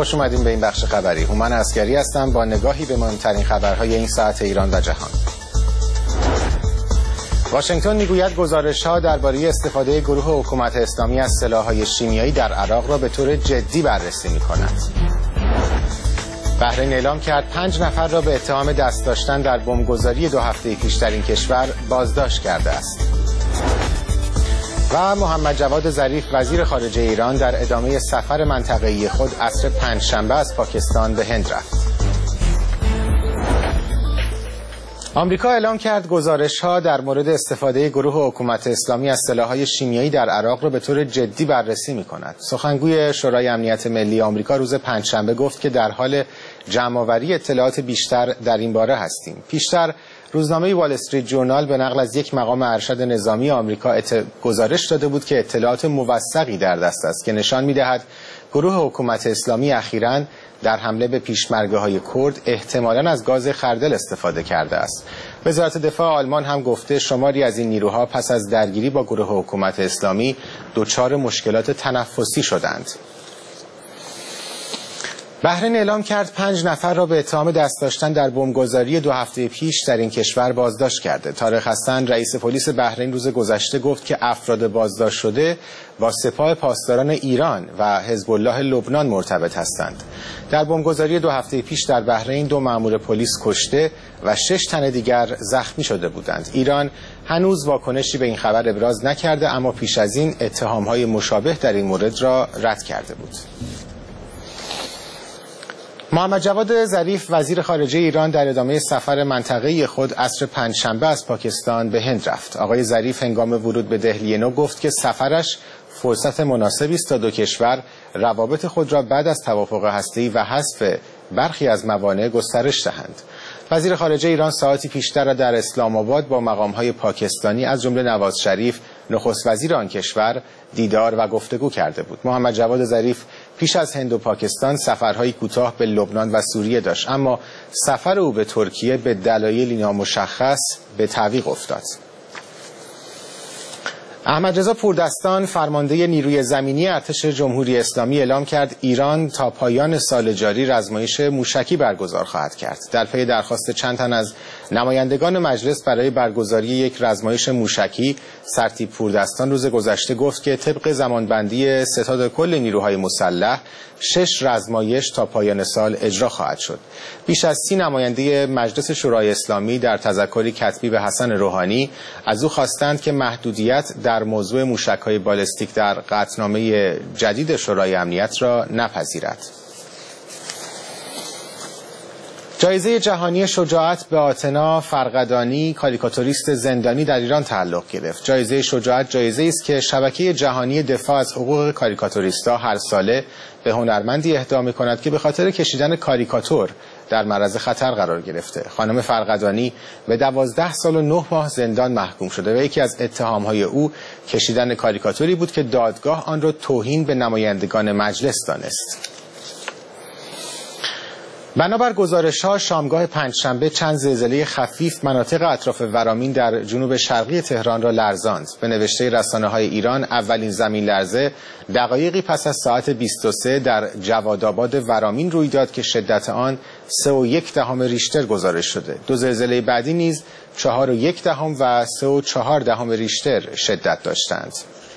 خوش اومدیم به این بخش خبری. هومن عسگری هستم با نگاهی به مهمترین خبرهای این ساعت ایران و جهان. واشنگتن میگوید گزارش‌ها درباره استفاده گروه حکومت اسلامی از سلاح‌های شیمیایی در عراق را به طور جدی بررسی می‌کند. بحرین اعلام کرد 5 نفر را به اتهام دست داشتن در بمبگذاری 2 هفته پیش در این کشور بازداشت کرده است. و محمد جواد ظریف وزیر خارجه ایران در ادامه سفر منطقه‌ای خود عصر پنجشنبه از پاکستان به هند رفت. آمریکا اعلام کرد گزارش‌ها در مورد استفاده گروه حکومت اسلامی از سلاح‌های شیمیایی در عراق را به طور جدی بررسی می‌کند. سخنگوی شورای امنیت ملی آمریکا روز پنجشنبه گفت که در حال جمع‌آوری اطلاعات بیشتر در این باره هستیم. پیشتر روزنامه وال استریت جورنال به نقل از یک مقام ارشد نظامی آمریکا گزارش داده بود که اطلاعات موثقی در دست است که نشان می‌دهد گروه حکومت اسلامی اخیراً در حمله به پیشمرگه‌های کرد احتمالاً از گاز خردل استفاده کرده است. وزارت دفاع آلمان هم گفته شماری از این نیروها پس از درگیری با گروه حکومت اسلامی دچار مشکلات تنفسی شدند. بحرین اعلام کرد 5 نفر را به اتهام دست داشتن در بمبگذاری 2 هفته پیش در این کشور بازداشت کرده. طارق حسن رئیس پلیس بحرین روز گذشته گفت که افراد بازداشت شده با سپاه پاسداران ایران و حزب الله لبنان مرتبط هستند. در بمبگذاری 2 هفته پیش در بحرین 2 مأمور پلیس کشته و 6 تن دیگر زخمی شده بودند. ایران هنوز واکنشی به این خبر ابراز نکرده، اما پیش از این اتهام‌های مشابه در این مورد را رد کرده بود. محمد جواد ظریف وزیر خارجه ایران در ادامه سفر منطقه‌ای خود عصر پنجشنبه از پاکستان به هند رفت. آقای ظریف هنگام ورود به دهلی نو گفت که سفرش فرصت مناسبی است تا دو کشور روابط خود را بعد از توافق هسته‌ای و حذف برخی از موانع گسترش دهند. وزیر خارجه ایران ساعتی پیشتر را در اسلام آباد با مقام‌های پاکستانی از جمله نواز شریف نخست وزیر آن کشور دیدار و گفتگو کرده بود. محمد جواد ظریف پیش از هند و پاکستان سفرهای کوتاه به لبنان و سوریه داشت، اما سفر او به ترکیه به دلایلی نامشخص به تعویق افتاد. احمد رضا پوردستان فرمانده نیروی زمینی ارتش جمهوری اسلامی اعلام کرد ایران تا پایان سال جاری رزمایش موشکی برگزار خواهد کرد. در پی درخواست چند تن از نمایندگان مجلس برای برگزاری یک رزمایش موشکی، سرتیپ پوردستان روز گذشته گفت که طبق زمانبندی ستاد کل نیروهای مسلح 6 رزمایش تا پایان سال اجرا خواهد شد. بیش از 30 نماینده مجلس شورای اسلامی در تذکری کتبی به حسن روحانی از او خواستند که محدودیت در موضوع موشک‌های بالستیک در قطعنامه جدید شورای امنیت را نپذیرد. جایزه جهانی شجاعت به آتنا فرقدانی کاریکاتوریست زندانی در ایران تعلق گرفت. جایزه شجاعت جایزه‌ای است که شبکه جهانی دفاع از حقوق کاریکاتوریست‌ها هر ساله به هنرمندی اهدا می‌کند که به خاطر کشیدن کاریکاتور در معرض خطر قرار گرفته. خانم فرقدانی به 12 سال و 9 ماه زندان محکوم شده و یکی از اتهام‌های او کشیدن کاریکاتوری بود که دادگاه آن را توهین به نمایندگان مجلس دانست. بنابر گزارش‌ها شامگاه پنجشنبه چند زلزله خفیف مناطق اطراف ورامین در جنوب شرقی تهران را لرزاند. به نوشته رسانه‌های ایران اولین زمین لرزه دقایقی پس از ساعت 23 در جوادآباد ورامین روی داد که شدت آن 3.1 ریشتر گزارش شده. 2 زلزله بعدی نیز 4.1 و 3.4 ریشتر شدت داشتند.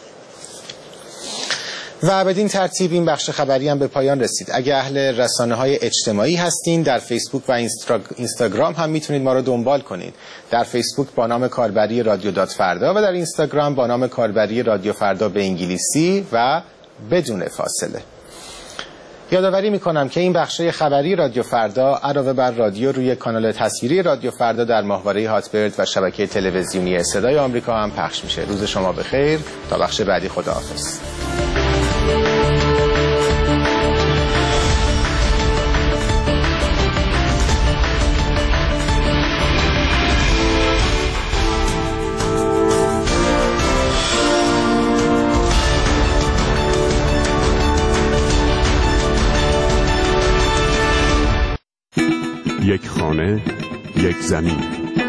و بدین ترتیب این بخش خبری هم به پایان رسید. اگه اهل رسانه‌های اجتماعی هستین در فیسبوک و اینستاگرام هم میتونید ما رو دنبال کنید. در فیسبوک با نام کاربری رادیو دات فردا و در اینستاگرام با نام کاربری رادیو فردا به انگلیسی و بدون فاصله. یادآوری میکنم که این بخش خبری رادیو فردا علاوه بر رادیو روی کانال تصویری رادیو فردا در ماهواره هاتبرد و شبکه تلویزیونی صدای آمریکا هم پخش میشه. روز شما بخیر. تا بخش بعدی خداحافظ. یک خانه، یک زمین.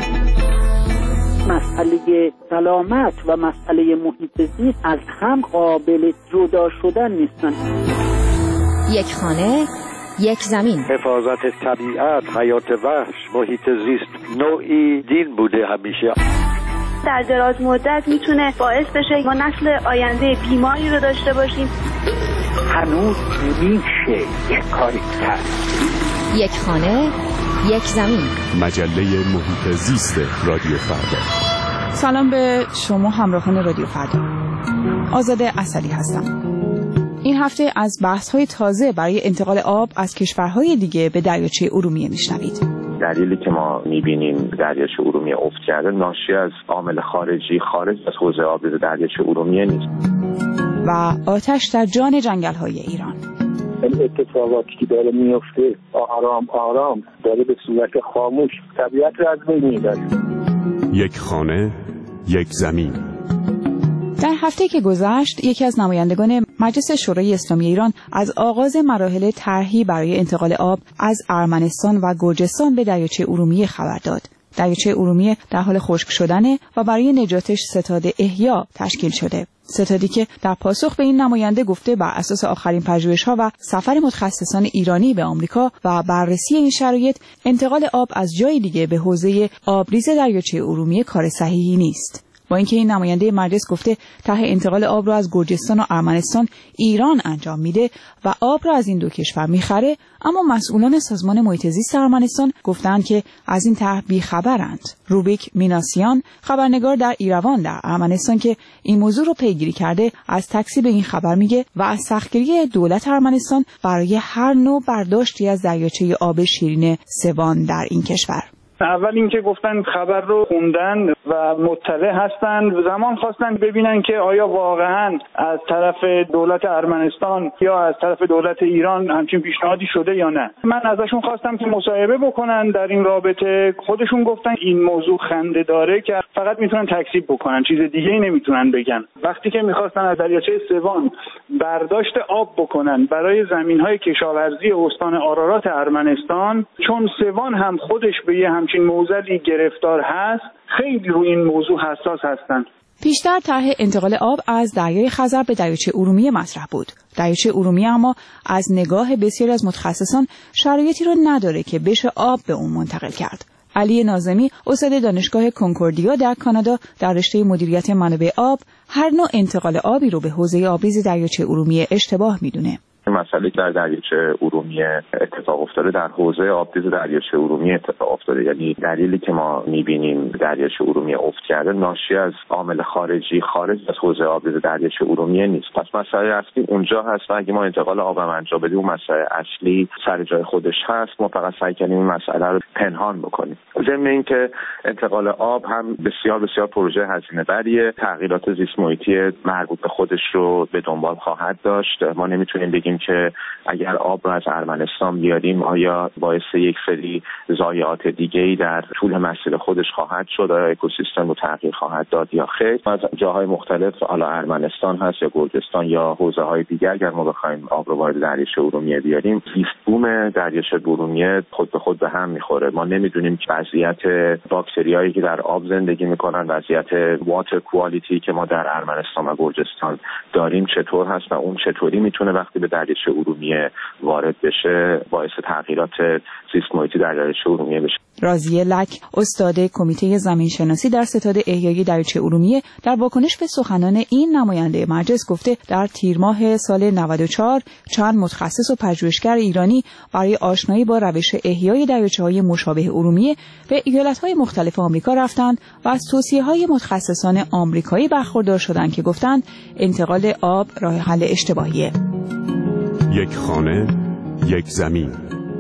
مسئله سلامت و مسئله محیط زیست از هم قابل جدا شدن نیستن. یک خانه، یک زمین. حفاظت طبیعت، حیات وحش، محیط زیست نوعی دین بوده همیشه. در دراز مدت میتونه باعث بشه ما نسل آینده بیماری رو داشته باشیم. هنوز میشه یک کاری کرد. یک خانه، یک زمین. مجله محیط زیست رادیو فردا. سلام به شما همراهان رادیو فردا. آزاده اصلی هستم. این هفته از بحث‌های تازه برای انتقال آب از کشورهای دیگه به دریاچه ارومیه میشنوید. دلیلی که ما می‌بینیم دریاچه ارومیه افت کرده ناشی از عامل خارجی خارج از حوزه آبریز دریاچه ارومیه نیست. و آتش در جان جنگل‌های ایران. این اتفاقاتی که داره میفته آرام آرام داره به صورت خاموش طبیعت رو از بین میبره. یک خانه، یک زمین. در هفته که گذشت یکی از نمایندگان مجلس شورای اسلامی ایران از آغاز مراحل طرحی برای انتقال آب از ارمنستان و گرجستان به دریاچه ارومیه خبر داد. دریاچه ارومیه در حال خشک شدنه و برای نجاتش ستاد احیا تشکیل شده. ستادی که در پاسخ به این نماینده گفته بر اساس آخرین پژوهش‌ها و سفر متخصصان ایرانی به آمریکا و بررسی این شرایط، انتقال آب از جای دیگه به حوزه آبریز دریاچه ارومیه کار صحیحی نیست. با اینکه این نماینده مجلس گفته طرح انتقال آب را از گرجستان و ارمنستان ایران انجام میده و آب را از این دو کشور میخره، اما مسئولان سازمان محیط زیست ارمنستان گفتند که از این طرح بیخبرند. روبیک میناسیان، خبرنگار در ایروان در ارمنستان که این موضوع رو پیگیری کرده، از تکذیب این خبر میگه و از سختگیری دولت ارمنستان برای هر نوع برداشتی از دریاچه آب شیرین سوان در این کشور. اول اینکه گفتن خبر رو خوندن و مطلع هستن، زمان خواستن ببینن که آیا واقعا از طرف دولت ارمنستان یا از طرف دولت ایران همچین پیشنهادی شده یا نه. من ازشون خواستم که مصاحبه بکنن در این رابطه. خودشون گفتن این موضوع خنده داره که فقط میتونن تکذیب بکنن، چیز دیگه‌ای نمیتونن بگن. وقتی که میخواستن از دریاچه سوان برداشت آب بکنن برای زمین‌های کشاورزی استان آرارات ارمنستان، چون سوان هم خودش به یه همچین موضوعی گرفتار هست، خیلی روی این موضوع حساس هستن. پیشتر طرح انتقال آب از دریای خزر به دریاچه ارومیه مطرح بود. دریاچه ارومیه اما از نگاه بسیاری از متخصصان شرایطی رو نداره که بشه آب به اون منتقل کرد. علی ناظمی، استاد دانشگاه کنکوردیا در کانادا در رشته مدیریت منابع آب، هر نوع انتقال آبی رو به حوزه آبریز دریاچه ارومیه اشتباه میدونه. مسئله که در دریاچه ارومیه اتفاق افتاده در حوزه آبریز دریاچه ارومیه اتفاق افتاده. یعنی دلیلی که ما می‌بینیم دریاچه ارومیه افت کرده ناشی از عامل خارجی خارج از حوزه آبریز دریاچه ارومیه نیست. پس مسئله اصلی اونجا هست و اگه ما انتقال آب انجام بدیم اون مسئله اصلی سر جای خودش هست. ما فقط سعی کنیم این مسئله رو پنهان بکنیم. ضمن اینکه انتقال آب هم بسیار پروژه هزینه بریه، تغییرات زیست محیطی مربوط به خودش رو به دنبال خواهد داشت. ما نمیتونیم بگیم که اگر آب رو از ارمنستان بیاریم آیا باعث یک سری ضایعات دیگه‌ای در طول مسیر خودش خواهد شد، آیا اکوسیستم رو تغییر خواهد داد یا خیر. از جاهای مختلف، حالا ارمنستان هست یا گرجستان یا حوزه‌های دیگر، اگر ما بخوایم آب رو وارد دریاچه ارومیه بیاریم، زیست بوم دریاچه ارومیه خود به خود به هم میخوره. ما نمیدونیم که وضعیت باکتریایی که در آب زندگی میکنن، وضعیت واتر کوالیتی که ما در ارمنستان و گرجستان داریم چطور هست و اون چطوری میتونه وقتی به دریاچه ارومیه وارد بشه باعث تغییرات زیست محیطی در دریاچه ارومیه بشه. راضیه لک، استاد کمیته زمینشناسی در ستاد احیای دریاچه ارومیه، در واکنش به سخنان این نماینده مجلس گفته در تیر ماه سال 94 چند متخصص و پژوهشگر ایرانی برای آشنایی با روش احیای دریاچه‌های مشابه ارومیه به ایالت‌های مختلف آمریکا رفتند و از توصیه‌های متخصصان آمریکایی برخوردار شدند که گفتند انتقال آب راه حل اشتباهیه. یک خانه، یک زمین.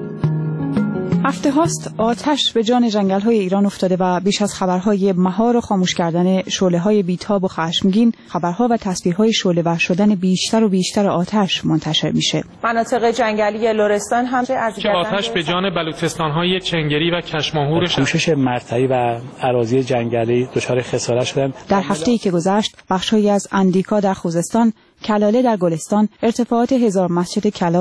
هفته هاست آتش به جان جنگل‌های ایران افتاده و بیش از خبرهای مهار و خاموش کردن شعله‌های بیتاب و خشمگین، خبرها و تصویرهای شعله‌ور شدن بیشتر و بیشتر آتش منتشر میشه. مناطق جنگلی لرستان هم که آتش به جان بلوچستان‌های چنگری و کشماهور کوشش مرتعی و اراضی جنگلی دچار خسارت شدن. در هفته‌ای که گذشت بخش‌هایی از اندیکا در خوزستان، کلاله در گلستان، ارتفاعات هزار مسجد کلات و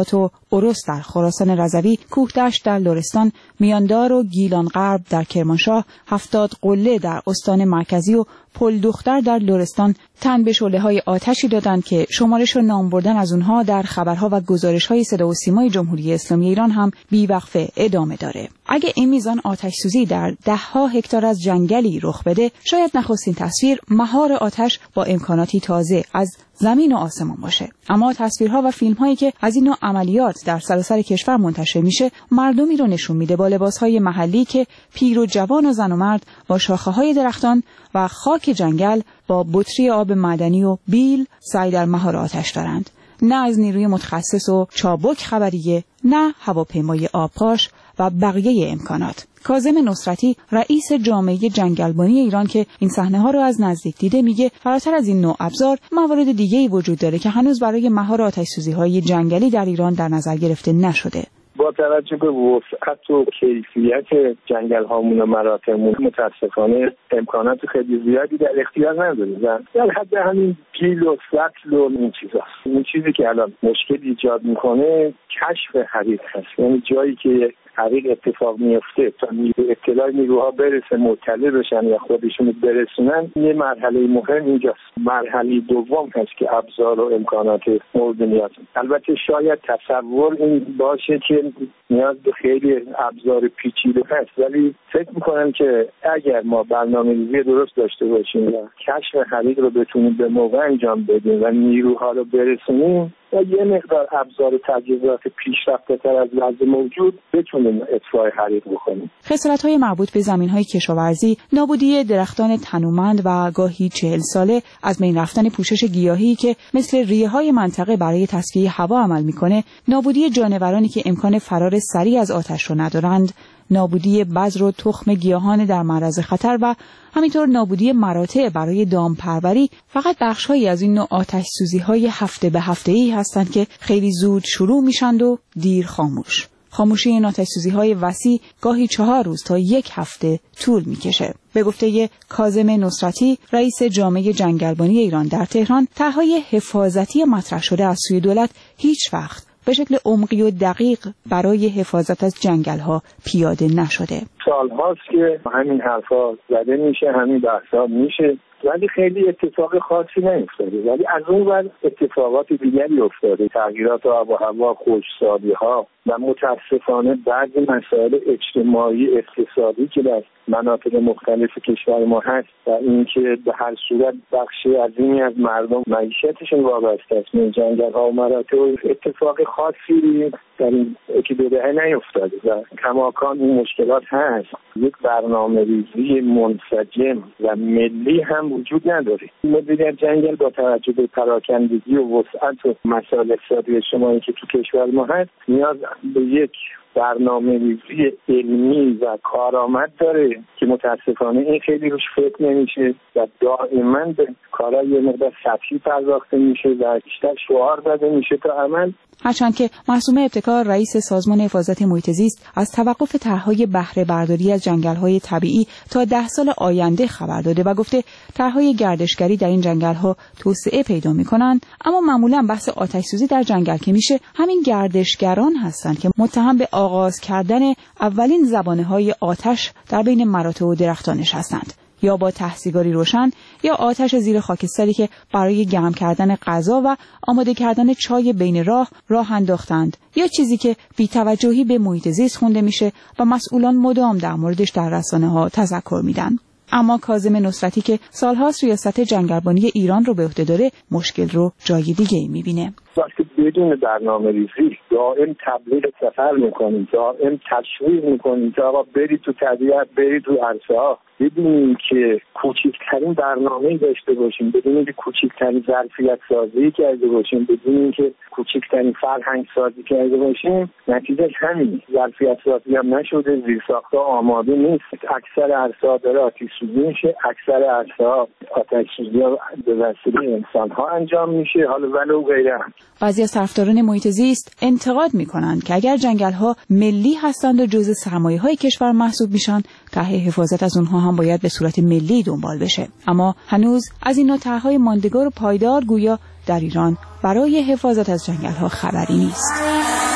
اورس در خراسان رضوی، کوهدشت در لرستان، میاندار و گیلان غرب در کرمانشاه، 70 قله در استان مرکزی و پل دختر در لرستان تن به شعله‌های آتشی دادند که شمارش و نام بردن از اونها در خبرها و گزارش‌های صدا و سیمای جمهوری اسلامی ایران هم بی‌وقفه ادامه داره. اگه این میزان آتش سوزی در ده‌ها هکتار از جنگلی رخ بده، شاید نخستین تصویر مهار آتش با امکاناتی تازه از زمین و آسمان باشه. اما تصویرها و فیلم‌هایی که از این نوع عملیات در سراسر کشور منتشر میشه، مردمی رو نشون میده با لباس‌های محلی که پیر و جوان و زن و مرد با شاخه‌های درختان و خاک جنگل با بطری آب معدنی و بیل سعی در مهار آتش دارند. نه از نیروی متخصص و چابک خبریه، نه هواپیمای آبپاش و بقیه امکانات. کاظم نصرتی، رئیس جامعه جنگلبانی ایران که این صحنه‌ها رو از نزدیک دیده، میگه فراتر از این نوع ابزار موارد دیگه‌ای وجود داره که هنوز برای مهار آتش‌سوزی‌های جنگلی در ایران در نظر گرفته نشده. با توجه به وسعت و کیفیت جنگل هامون و مراتعمون متاسفانه امکانات خیلی زیادی در اختیار نداریم و در حد همین پیل و سطل و این چیزاست. این چیزی که الان مشکل ایجاد میکنه کشف حریق هست، یعنی جایی که حریق اتفاق میفته تا اطلاع نیروها برسه، مطلع بشن یا خودشون برسونن، یه مرحله مهم اینجاست. مرحله دوم هست که ابزار و امکانات مورد نیاز. البته شاید تصور این باشه که نیاز به خیلی ابزار پیچیده هست، ولی فکر میکنم که اگر ما برنامه‌ریزی درست داشته باشیم و کشف حریق رو بتونیم به موقع انجام بدیم و نیروها رو برسونیم و یه مقدار ابزار و تجهیزات پیشرفته‌تر از وضع موجود بتونیم اطفاء حریق بکنیم. خسارت‌های مربوط به زمین‌های کشاورزی، نابودی درختان تنومند و گاهی 40 ساله، از بین رفتن پوشش گیاهی که مثل ریه‌های منطقه برای تصفیه هوا عمل می‌کنه، نابودی جانورانی که امکان فرار سریع از آتش رو ندارند، نابودی بذر و تخم گیاهان در معرض خطر و همینطور نابودی مراتع برای دامپروری فقط بخش‌هایی از این نوع آتش‌سوزی‌های هفته به هفته‌ای هستند که خیلی زود شروع میشند و دیر خاموش. خاموشی این آتش‌سوزی‌های وسیع گاهی 4 روز تا 1 هفته طول می‌کشه. به گفته کاظم نصرتی، رئیس جامعه جنگلبانی ایران در تهران، طرح‌های حفاظتی مطرح شده از سوی دولت هیچ وقت به شکل عمقی و دقیق برای حفاظت از جنگل‌ها پیاده نشده. سال‌هاست که همین حرفا زده میشه، همین بحثا میشه، ولی خیلی اتفاق خاصی نیفتاده. ولی از اون ور اتفاقات دیگری افتاده، تغییرات آب و هوا، خشکسالی‌ها و متاسفانه بعضی مسائل اجتماعی اقتصادی که در مناطق مختلف کشور ما هست و اینکه به هر صورت بخش عظیمی از مردم معیشتشون وابسته است به جنگل‌ها و مراتع، اتفاق خاصی در این یکی دو دهه نیفتاده و کماکان این مشکلات هست. یک برنامه‌ریزی منسجم و ملی هم وجود نداره. مدیریت جنگل با توجه به پراکندگی و وسعت و مسائل اقتصادی اجتماعی که تو کشور ما هست، نیاز به یک برنامه‌ریزی علمی و کارآمد داره که متاسفانه این خیلی روش فکر نمیشه و دائما به کارهای یه مقدار سطحی پرداخته میشه و بیشتر شعار داده میشه تا عمل. هرچند که معصومه ابتکار، رئیس سازمان حفاظت محیط زیست، از توقف طرح‌های بهره برداری از جنگل‌های طبیعی تا 10 سال آینده خبر داده و گفته طرح‌های گردشگری در این جنگل‌ها توسعه پیدا می‌کنند، اما معمولاً بحث آتش‌سوزی در جنگل که میشه، همین گردشگران هستند که متهم به آغاز کردن اولین زبانه‌های آتش در بین مراتع و درختانش هستند. یا با تحصیگاری روشن یا آتش زیر خاکستری که برای گرم کردن غذا و آماده کردن چای بین راه انداختند، یا چیزی که بی‌توجهی به محیط زیست خونده میشه و مسئولان مدام در موردش در رسانه‌ها تذکر میدن. اما کاظم نصرتی که سالهاست ریاست جنگلبانی ایران رو به عهده داره، مشکل رو جای دیگه‌ای میبینه. وقتی بدون برنامه‌ریزی دائم تبلیغ سفر میکنیم، دائم تشویق میکنیم که آقا برید تو طبیعت، برید تو عرصه‌ها، بدون که کوچکترین برنامه‌ای داشته باشیم، بدون اینکه کوچکترین ظرفیت سازی کرده باشیم، بدون اینکه کوچکترین فرهنگ سازی کرده باشیم، نتیجه همین. ظرفیت سازی هم نشده، زیرساخت‌ها آماده نیست، اکثر عرصه‌ها داره آتش‌سوزی میشه، اکثر عرصه‌ها آتش‌سوزی‌ها به وسیله انسان‌ها انجام میشه، حالا ولو غیره. بعضی از طرفداران محیط زیست انتقاد می‌کنند که اگر جنگل‌ها ملی هستند و جزء سرمایه‌های کشور محسوب میشن، طرح حفاظت از اونها هم باید به صورت ملی دنبال بشه. اما هنوز از این نوع طرح‌های ماندگار و پایدار گویا در ایران برای حفاظت از جنگل‌ها خبری نیست.